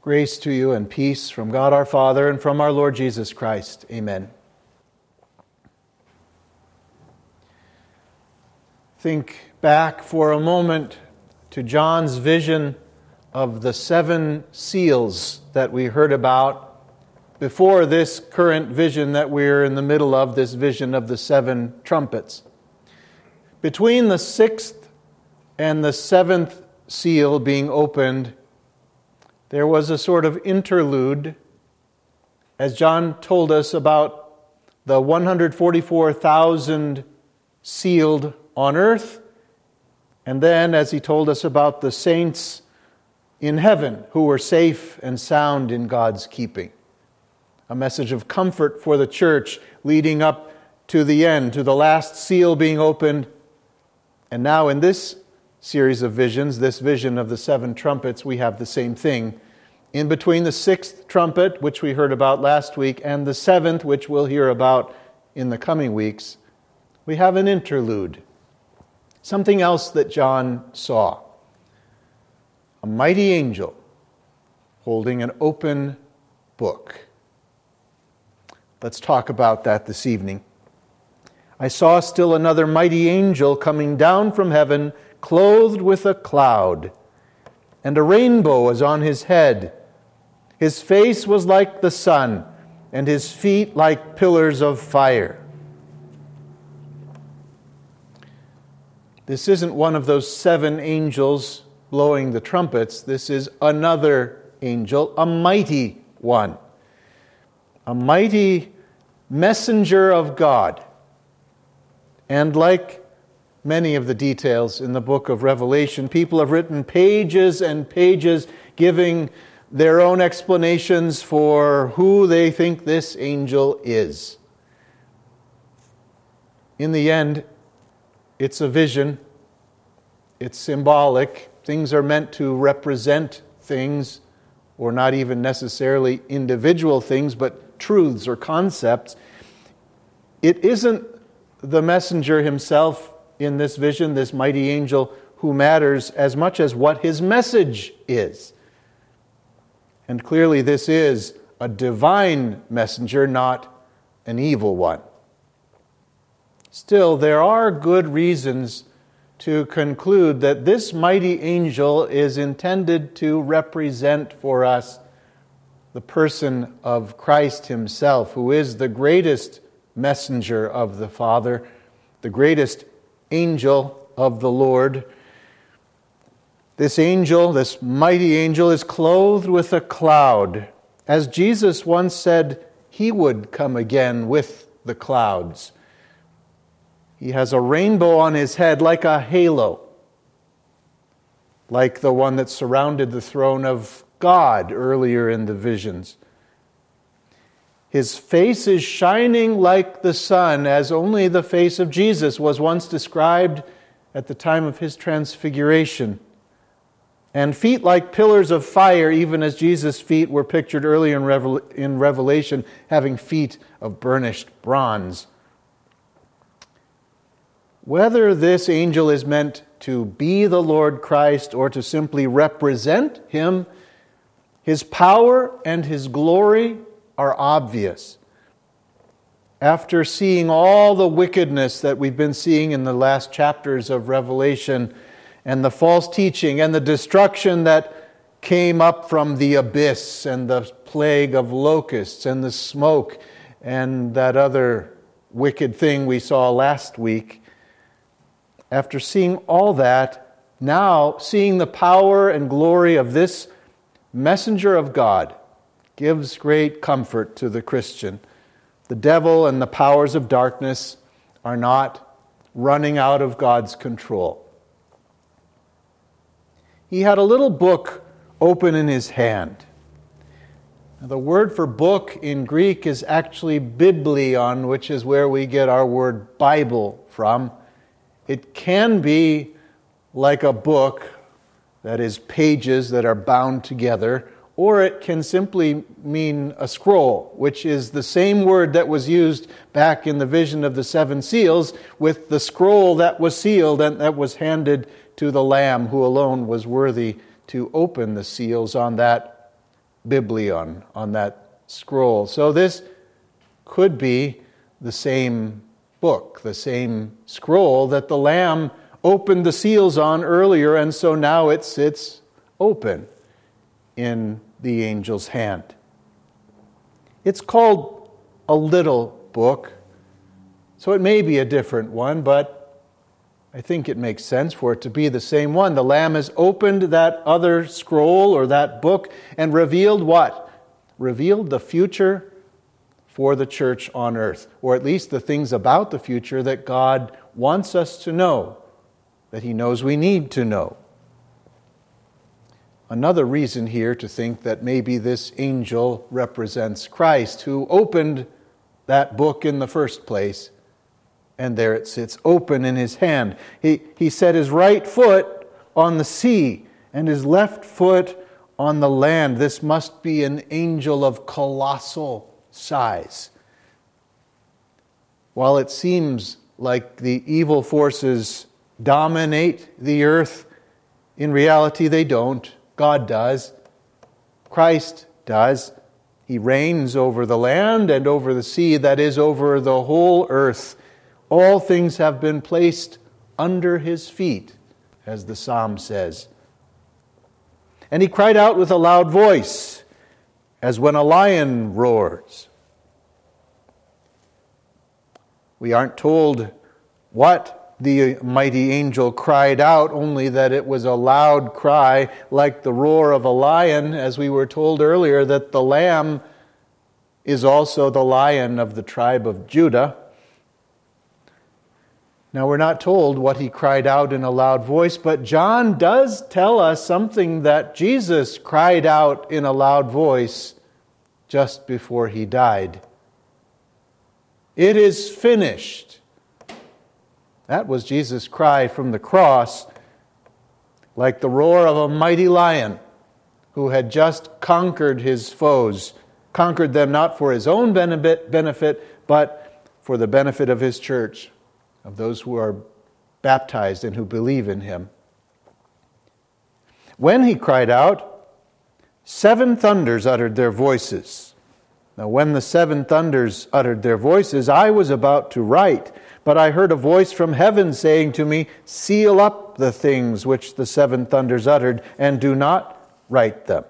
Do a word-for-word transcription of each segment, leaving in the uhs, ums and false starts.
Grace to you and peace from God our Father and from our Lord Jesus Christ. Amen. Think back for a moment to John's vision of the seven seals that we heard about before this current vision that we're in the middle of, this vision of the seven trumpets. Between the sixth and the seventh seal being opened, there was a sort of interlude, as John told us about the one hundred forty-four thousand sealed on earth, and then as he told us about the saints in heaven who were safe and sound in God's keeping. A message of comfort for the church leading up to the end, to the last seal being opened. And now in this series of visions, this vision of the seven trumpets, we have the same thing. In between the sixth trumpet, which we heard about last week, and the seventh, which we'll hear about in the coming weeks, we have an interlude. Something else that John saw. A mighty angel holding an open book. Let's talk about that this evening. I saw still another mighty angel coming down from heaven, clothed with a cloud, and a rainbow was on his head. His face was like the sun, and his feet like pillars of fire. This isn't one of those seven angels blowing the trumpets. This is another angel, a mighty one. A mighty messenger of God. And like many of the details in the book of Revelation, people have written pages and pages giving their own explanations for who they think this angel is. In the end, it's a vision. It's symbolic. Things are meant to represent things, or not even necessarily individual things, but truths or concepts. It isn't the messenger himself in this vision, this mighty angel, who matters as much as what his message is. And clearly this is a divine messenger, not an evil one. Still, there are good reasons to conclude that this mighty angel is intended to represent for us the person of Christ himself, who is the greatest messenger of the Father, the greatest angel of the Lord. This angel, this mighty angel, is clothed with a cloud, as Jesus once said he would come again with the clouds. He has a rainbow on his head like a halo, like the one that surrounded the throne of God earlier in the visions. His face is shining like the sun, as only the face of Jesus was once described at the time of his transfiguration. And feet like pillars of fire, even as Jesus' feet were pictured earlier in, Revel- in Revelation, having feet of burnished bronze. Whether this angel is meant to be the Lord Christ or to simply represent him, his power and his glory are obvious. After seeing all the wickedness that we've been seeing in the last chapters of Revelation, and the false teaching and the destruction that came up from the abyss, and the plague of locusts and the smoke and that other wicked thing we saw last week. After seeing all that, now seeing the power and glory of this messenger of God gives great comfort to the Christian. The devil and the powers of darkness are not running out of God's control. He had a little book open in his hand. Now, the word for book in Greek is actually biblion, which is where we get our word Bible from. It can be like a book, that is, pages that are bound together, or it can simply mean a scroll, which is the same word that was used back in the vision of the seven seals with the scroll that was sealed and that was handed to the Lamb, who alone was worthy to open the seals on that biblion, on that scroll. So this could be the same book, the same scroll that the Lamb opened the seals on earlier, and so now it sits open in the angel's hand. It's called a little book, so it may be a different one, but I think it makes sense for it to be the same one. The Lamb has opened that other scroll or that book and revealed what? Revealed the future for the church on earth, or at least the things about the future that God wants us to know, that He knows we need to know. Another reason here to think that maybe this angel represents Christ, who opened that book in the first place, and there it sits open in His hand. He, he set His right foot on the sea and His left foot on the land. This must be an angel of colossal size. While it seems like the evil forces dominate the earth, in reality they don't. God does. Christ does. He reigns over the land and over the sea, that is, over the whole earth. All things have been placed under His feet, as the psalm says. And He cried out with a loud voice, as when a lion roars. We aren't told what the mighty angel cried out, only that it was a loud cry like the roar of a lion, as we were told earlier that the Lamb is also the Lion of the tribe of Judah. Now, we're not told what He cried out in a loud voice, but John does tell us something that Jesus cried out in a loud voice just before He died. It is finished. That was Jesus' cry from the cross, like the roar of a mighty lion who had just conquered his foes, conquered them not for His own benefit, but for the benefit of His church, of those who are baptized and who believe in Him. When He cried out, seven thunders uttered their voices. Now, when the seven thunders uttered their voices, I was about to write, but I heard a voice from heaven saying to me, seal up the things which the seven thunders uttered, and do not write them.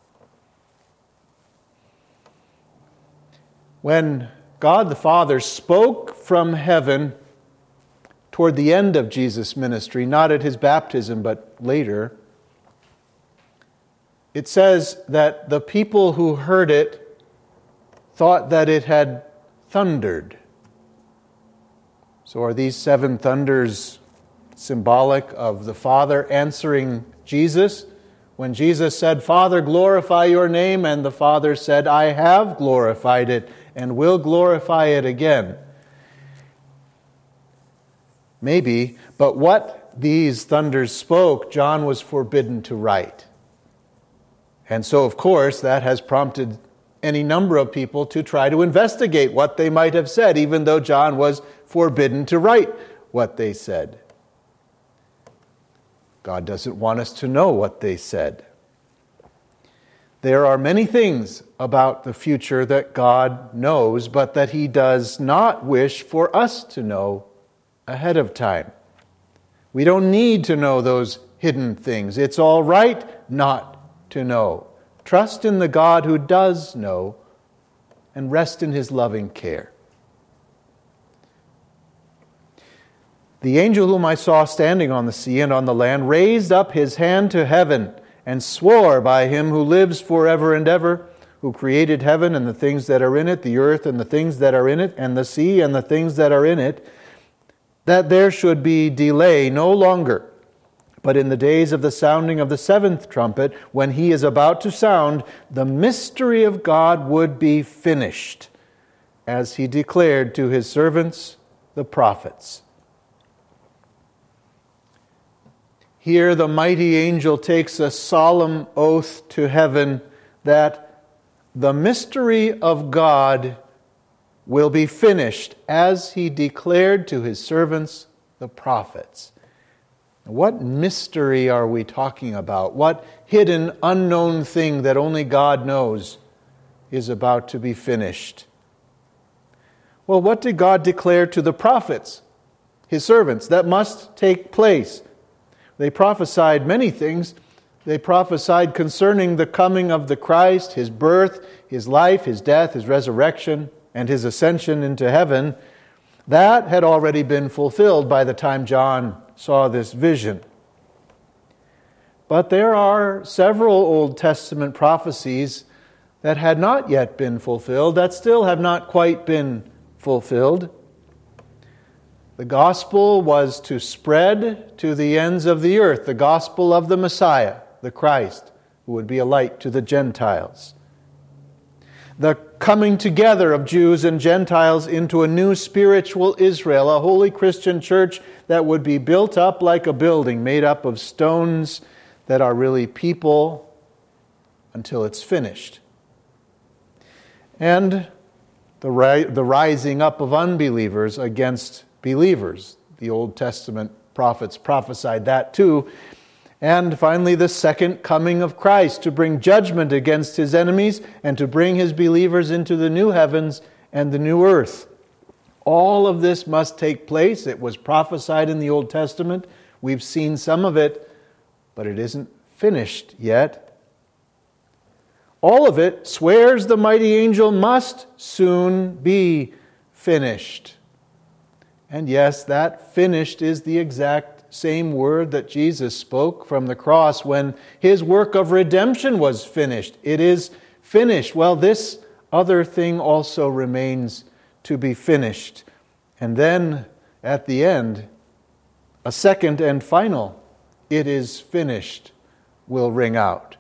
When God the Father spoke from heaven toward the end of Jesus' ministry, not at His baptism, but later, it says that the people who heard it thought that it had thundered. So are these seven thunders symbolic of the Father answering Jesus? When Jesus said, Father, glorify your name, and the Father said, I have glorified it and will glorify it again. Maybe, but what these thunders spoke, John was forbidden to write. And so, of course, that has prompted any number of people to try to investigate what they might have said, even though John was forbidden to write what they said. God doesn't want us to know what they said. There are many things about the future that God knows, but that He does not wish for us to know ahead of time. We don't need to know those hidden things. It's all right not to know. Trust in the God who does know and rest in His loving care. The angel whom I saw standing on the sea and on the land raised up his hand to heaven and swore by Him who lives forever and ever, who created heaven and the things that are in it, the earth and the things that are in it, and the sea and the things that are in it, that there should be delay no longer. But in the days of the sounding of the seventh trumpet, when He is about to sound, the mystery of God would be finished, as He declared to His servants, the prophets. Here the mighty angel takes a solemn oath to heaven that the mystery of God will be finished, as He declared to His servants, the prophets. What mystery are we talking about? What hidden, unknown thing that only God knows is about to be finished? Well, what did God declare to the prophets, His servants, that must take place? They prophesied many things. They prophesied concerning the coming of the Christ, His birth, His life, His death, His resurrection, and His ascension into heaven. That had already been fulfilled by the time John saw this vision. But there are several Old Testament prophecies that had not yet been fulfilled, that still have not quite been fulfilled. The gospel was to spread to the ends of the earth, the gospel of the Messiah, the Christ, who would be a light to the Gentiles. The coming together of Jews and Gentiles into a new spiritual Israel, a holy Christian church that would be built up like a building made up of stones that are really people until it's finished. And the, ri- the rising up of unbelievers against believers. The Old Testament prophets prophesied that too. And finally, the second coming of Christ to bring judgment against His enemies and to bring His believers into the new heavens and the new earth. All of this must take place. It was prophesied in the Old Testament. We've seen some of it, but it isn't finished yet. All of it swears the mighty angel must soon be finished. And yes, that finished is the exact same word that Jesus spoke from the cross when His work of redemption was finished. It is finished. Well, this other thing also remains to be finished. And then at the end, a second and final, "It is finished," will ring out.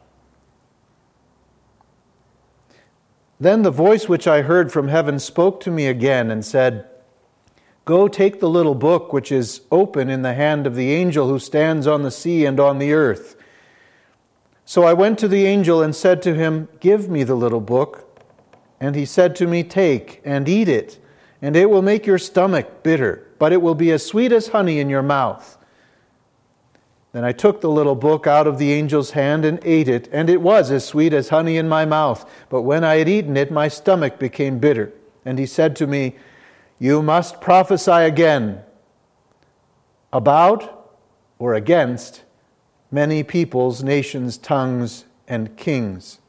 Then the voice which I heard from heaven spoke to me again and said, "Go take the little book which is open in the hand of the angel who stands on the sea and on the earth." So I went to the angel and said to him, "Give me the little book." And he said to me, "Take and eat it, and it will make your stomach bitter, but it will be as sweet as honey in your mouth." Then I took the little book out of the angel's hand and ate it, and it was as sweet as honey in my mouth. But when I had eaten it, my stomach became bitter. And he said to me, "You must prophesy again about or against many peoples, nations, tongues, and kings."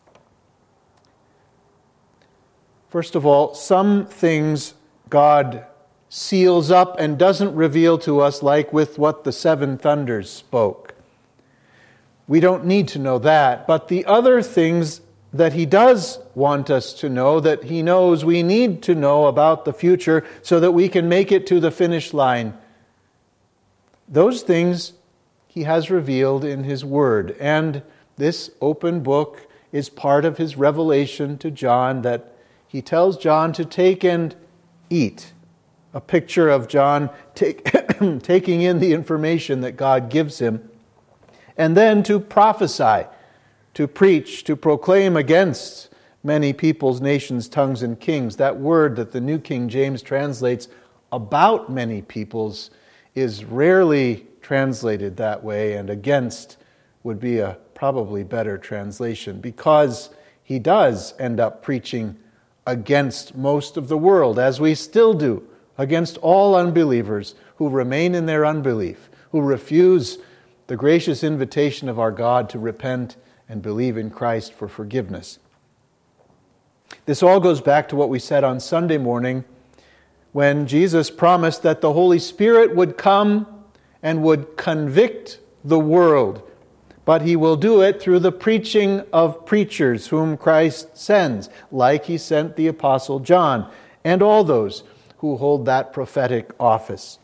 First of all, some things God seals up and doesn't reveal to us, like with what the seven thunders spoke. We don't need to know that, but the other things that He does want us to know, that He knows we need to know about the future so that we can make it to the finish line, those things He has revealed in His Word. And this open book is part of His revelation to John, that He tells John to take and eat. A picture of John take, taking in the information that God gives him. And then to prophesy, to preach, to proclaim against many peoples, nations, tongues, and kings. That word that the New King James translates about many peoples is rarely translated that way, and against would be a probably better translation, because he does end up preaching against most of the world, as we still do, against all unbelievers who remain in their unbelief, who refuse the gracious invitation of our God to repent and believe in Christ for forgiveness. This all goes back to what we said on Sunday morning when Jesus promised that the Holy Spirit would come and would convict the world, but He will do it through the preaching of preachers whom Christ sends, like He sent the Apostle John and all those who hold that prophetic office.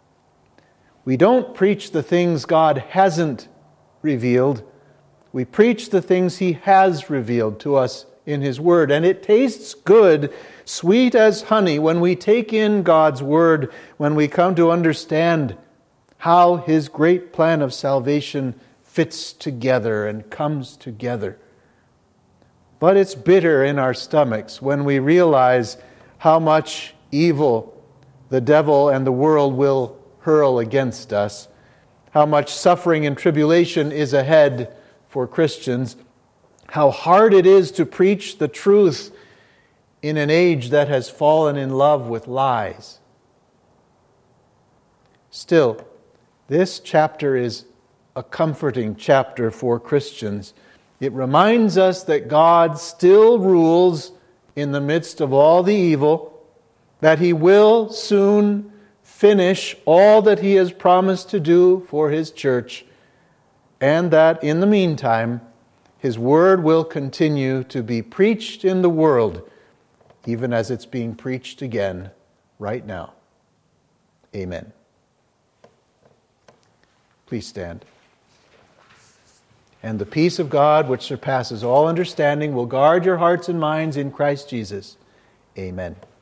We don't preach the things God hasn't revealed. We preach the things He has revealed to us in His Word. And it tastes good, sweet as honey, when we take in God's Word, when we come to understand how His great plan of salvation fits together and comes together. But it's bitter in our stomachs when we realize how much evil the devil and the world will hurl against us, how much suffering and tribulation is ahead for Christians, how hard it is to preach the truth in an age that has fallen in love with lies. Still, this chapter is a comforting chapter for Christians. It reminds us that God still rules in the midst of all the evil, that He will soon finish all that He has promised to do for His church, and that in the meantime, His word will continue to be preached in the world, even as it's being preached again right now. Amen. Please stand. And the peace of God, which surpasses all understanding, will guard your hearts and minds in Christ Jesus. Amen.